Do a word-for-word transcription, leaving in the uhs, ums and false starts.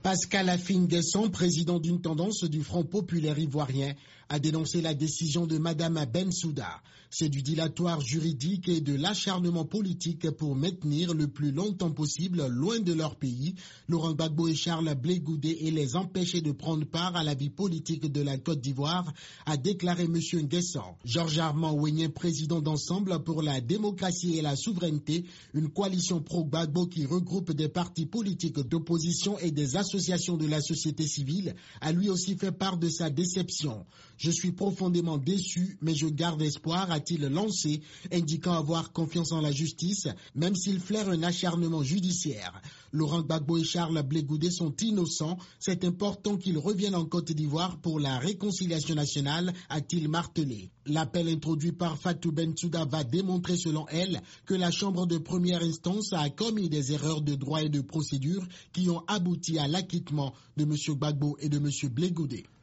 Pascal Afine-Guesson, président d'une tendance du Front populaire ivoirien, a dénoncé la décision de Madame Bensouda. C'est du dilatoire juridique et de l'acharnement politique pour maintenir le plus longtemps possible, loin de leur pays, Laurent Gbagbo et Charles Blé Goudé et les empêcher de prendre part à la vie politique de la Côte d'Ivoire, a déclaré M. Nguesson. Georges Armand Ouenien, président d'Ensemble pour la démocratie et la souveraineté, une coalition pro-Gbagbo qui regroupe des partis politiques d'opposition et des associations de la société civile, a lui aussi fait part de sa déception. Je suis profondément déçu, mais je garde espoir, a-t-il lancé, indiquant avoir confiance en la justice, même s'il flaire un acharnement judiciaire. Laurent Gbagbo et Charles Blé Goudé sont innocents. C'est important qu'ils reviennent en Côte d'Ivoire pour la réconciliation nationale, a-t-il martelé. L'appel introduit par Fatou Bensouda va démontrer, selon elle, que la Chambre de première instance a commis des erreurs de droit et de procédure qui ont abouti à l'acquittement de M. Gbagbo et de M. Blé Goudé.